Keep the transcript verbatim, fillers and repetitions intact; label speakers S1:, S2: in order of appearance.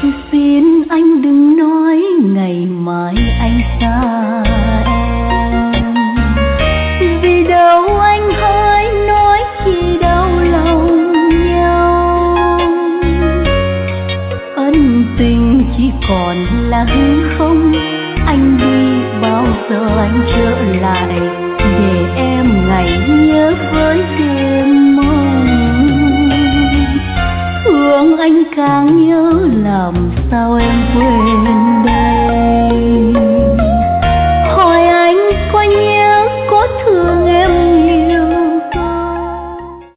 S1: xin anh đừng nói ngày mai anh xa em, vì đâu anh hỡi nói khi đau lòng nhau. Ân tình chỉ còn là hư không, anh đi bao giờ anh trở lại để em ngày nhớ với đêm mong. Thương anh càng nhớ làm sao em quên